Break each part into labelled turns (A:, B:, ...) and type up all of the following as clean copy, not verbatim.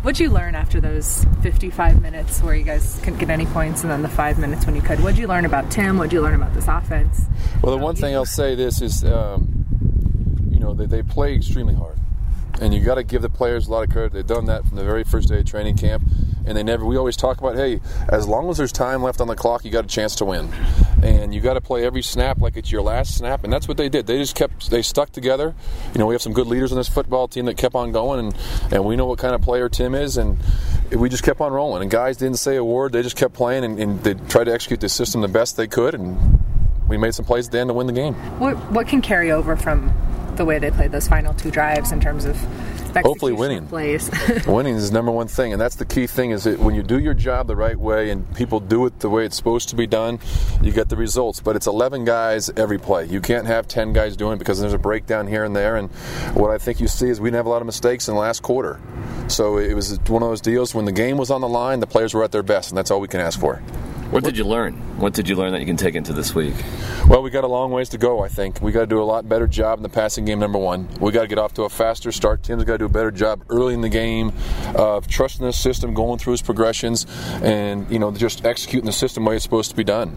A: What'd you learn after those 55 minutes where you guys couldn't get any points, and then the 5 minutes when you could? What'd you learn about Tim? What'd you learn about this offense?
B: Well, the one thing I'll say this is, they play extremely hard. And you got to give the players a lot of credit. They've done that from the very first day of training camp. And we always talk about, hey, as long as there's time left on the clock, you got a chance to win. And you got to play every snap like it's your last snap. And that's what they did. They stuck together. We have some good leaders on this football team that kept on going. And we know what kind of player Tim is. And we just kept on rolling. And guys didn't say a word. They just kept playing. And they tried to execute the system the best they could. And we made some plays at the end to win the game.
A: What can carry over from the way they played those final 2 drives in terms of
B: hopefully winning
A: plays?
B: Winning is the number one thing, and that's the key thing, is that when you do your job the right way and people do it the way it's supposed to be done, you get the results. But it's 11 guys every play. You can't have 10 guys doing it because there's a breakdown here and there. And what I think you see is we didn't have a lot of mistakes in the last quarter. So it was one of those deals when the game was on the line, the players were at their best, and that's all we can ask for.
C: What did you learn? What did you learn that you can take into this week?
B: Well, we got a long ways to go, I think. We got to do a lot better job in the passing game, number one. We got to get off to a faster start. Tim's got to do a better job early in the game of trusting the system, going through his progressions, and just executing the system the way it's supposed to be done.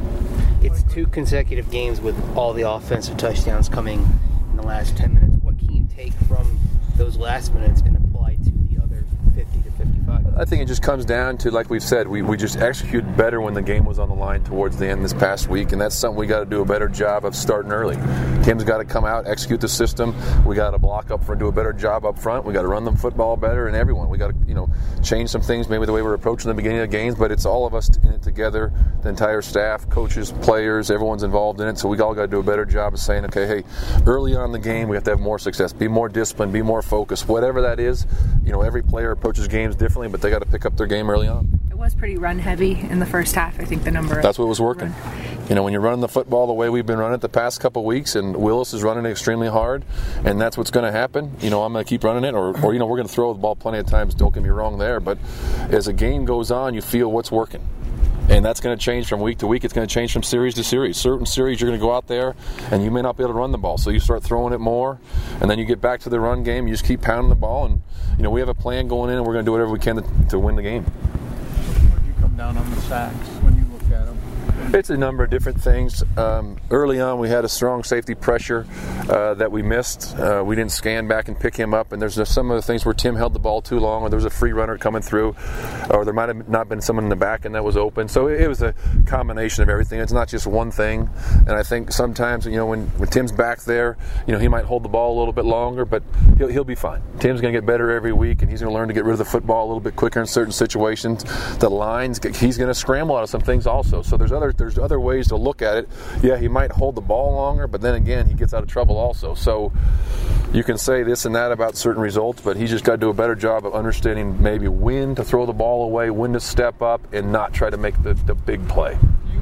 D: It's 2 consecutive games with all the offensive touchdowns coming in the last 10 minutes. What can you take from those last minutes and apply to the other 50 to 55?
B: I think it just comes down to, like we've said, we just executed better when the game was on the line towards the end this past week, and that's something we got to do a better job of starting early. Tim's got to come out, execute the system. We got to block up front, do a better job up front. We got to run the football better, and everyone. We got to change some things, maybe the way we're approaching the beginning of games, but it's all of us in it together, the entire staff, coaches, players, everyone's involved in it, so we all got to do a better job of saying, okay, hey, early on in the game we have to have more success, be more disciplined, be more focused, whatever that is. Every player approaches games differently, but they got to pick up their game early on.
A: It was pretty run heavy in the first half. I think the number.
B: That's what was working. When you're running the football the way we've been running it the past couple of weeks, and Willis is running it extremely hard, and that's what's going to happen. I'm going to keep running it, or we're going to throw the ball plenty of times. Don't get me wrong there, but as a game goes on, you feel what's working. And that's going to change from week to week. It's going to change from series to series. Certain series you're going to go out there and you may not be able to run the ball. So you start throwing it more, and then you get back to the run game. You just keep pounding the ball. And, we have a plan going in, and we're going to do whatever we can to win the game.
E: Where do you come down on the sacks when you look at them?
B: It's a number of different things. Early on, we had a strong safety pressure that we missed. We didn't scan back and pick him up, and there's some of the things where Tim held the ball too long, or there was a free runner coming through, or there might have not been someone in the back and that was open. So it was a combination of everything. It's not just one thing. And I think sometimes, when Tim's back there, he might hold the ball a little bit longer, but he'll be fine. Tim's going to get better every week, and he's going to learn to get rid of the football a little bit quicker in certain situations. The lines, he's going to scramble out of some things also. So there's other ways to look at it. Yeah, he might hold the ball longer, but then again, he gets out of trouble also. So you can say this and that about certain results, but he's just got to do a better job of understanding maybe when to throw the ball away, when to step up, and not try to make the big play.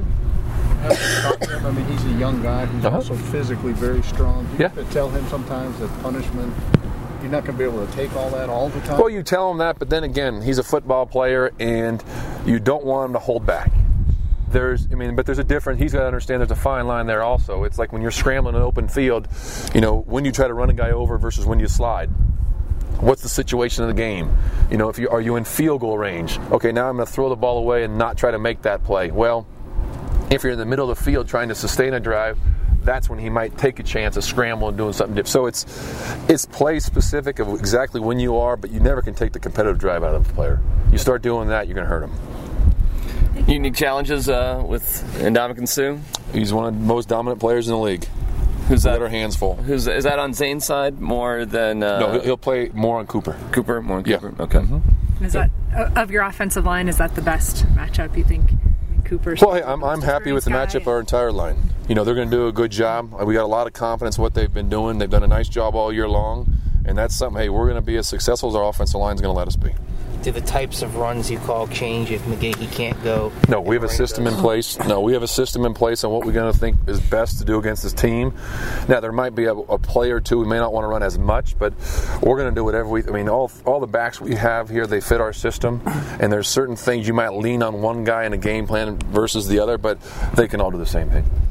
E: You have to talk to him. I mean, he's a young guy who's also physically very strong. Do you have to tell him sometimes that punishment, you're not going to be able to take all that all the time?
B: Well, you tell him that, but then again, he's a football player, and you don't want him to hold back. But there's a difference. He's got to understand there's a fine line there also. It's like when you're scrambling an open field, when you try to run a guy over versus when you slide. What's the situation of the game? Are you in field goal range? Okay, now I'm going to throw the ball away and not try to make that play. Well, if you're in the middle of the field trying to sustain a drive, that's when he might take a chance of scrambling and doing something different. So it's play specific of exactly when you are, but you never can take the competitive drive out of the player. You start doing that, you're going to hurt him.
C: Unique challenges with Ndamukong Suh?
B: He's one of the most dominant players in the league.
C: Who's that?
B: Got our hands full.
C: Is that on Zane's side more than...
B: No, he'll play more on Cooper.
C: More on Cooper?
B: Yeah.
C: Okay.
B: Mm-hmm.
A: Is that, of your offensive line, is that the best matchup, you think? Cooper's...
B: Well, hey, I'm happy with the matchup, our entire line. They're going to do a good job. We got a lot of confidence in what they've been doing. They've done a nice job all year long. And that's something, hey, we're going to be as successful as our offensive line is going to let us be.
D: Do the types of runs you call change if McGahee can't go?
B: No, we have a system in place. We have a system in place on what we're going to think is best to do against this team. Now, there might be a play or two we may not want to run as much, but we're going to do whatever all the backs we have here, they fit our system, and there's certain things you might lean on one guy in a game plan versus the other, but they can all do the same thing.